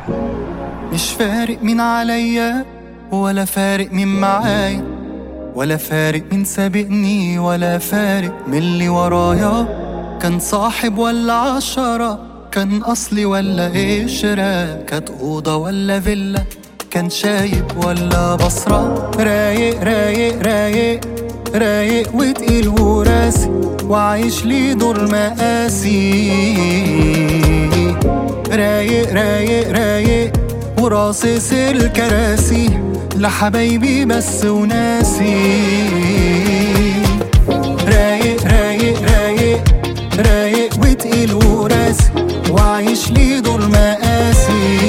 مش فارق مين عليا ولا فارق مين معايا، ولا فارق مين سابقني ولا فارق من اللي ورايا. كان صاحب ولا عشرة، كان أصلي ولا قشرة، كانت أوضة ولا فيلا، كان شايب ولا بصرة. رايق رايق رايق رايق وتقيل وراسي، وعايش لي دور مقاسي. رايق رايق رايق وراصص الكراسي، لحبايبي بس وناسي. رايق رايق رايق رايق وتقيل وراسي، وعايش لي دور مقاسي.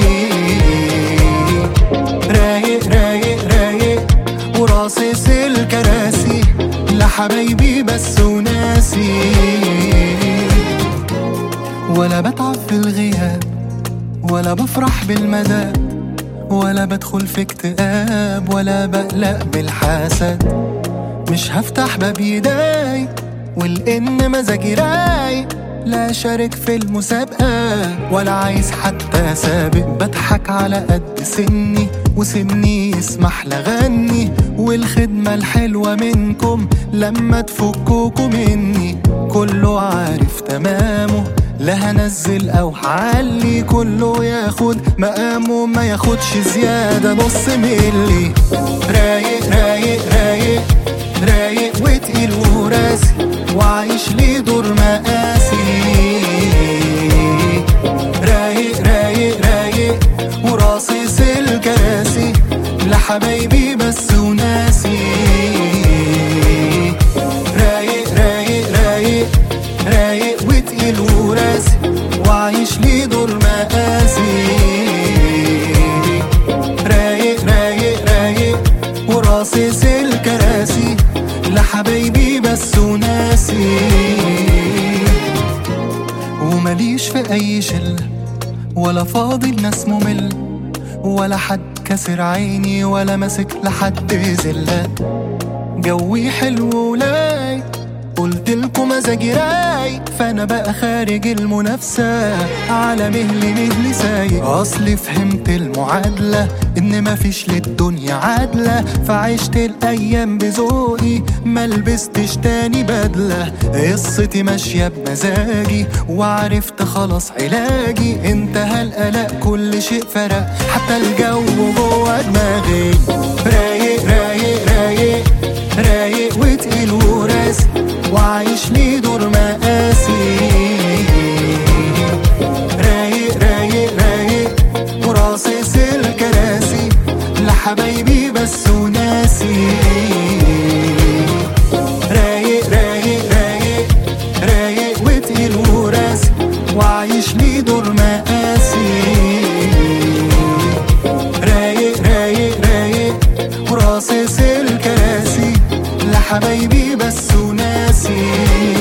رايق رايق رايق وراصص الكراسي، لحبايبي بس وناسي. ولا بتعب في الغياب ولا بفرح بالمدى، ولا بدخل في اكتئاب ولا بقلق بالحسد. مش هفتح باب يداي والإن مزاجي رايق، لا شارك في المسابقة ولا عايز حتى سابق. بضحك على قد سني وسني يسمح لغني، والخدمة الحلوة منكم لما تفكوكوا مني. كله عارف تمامه، لا هنزل او هعلي، كله ياخد مقامه ما ياخدش زيادة نص ملي. رايق رايق رايق رايق وتقيل وراسي، وعايش لي دور مقاسي. رايق رايق رايق وراصص الكراسي، لحبايبي بس وناسي. رايق رايق رايق رايق وتقيل وراسي، وعايش لي دور مقاسي. رايق رايق رايق وراصص الكراسي، لحبايبي بس وناسي. ومليش في اي شلة ولا فاضي الناس ممل، ولا حد كسر عيني ولا ماسك لحد زلة. جوي حلو ولاي قلتلكوا مزاجي رايق، فانا بقى خارج المنافسة على مهلي سايق. اصلي فهمت المعادلة ان مفيش للدنيا عادلة، فعشت الايام بذوقي ملبستش تاني بدلة. قصتي ماشية بمزاجي وعرفت خلاص علاجي، انتهى القلق كل شيء فرق حتى الجو جوه دماغي. رايق رايق رايق رايق وتقيل وراسي، وعايش لي دور مقاسي. رايق رايق رايق وراصص الكراسي، لحبايبي بس وناسي. رايق رايق رايق رايق وتقيل وراسي، وعايش لي دور مقاسي. رايق رايق رايق وراصص الكراسي، لحبايبي بس وناسي.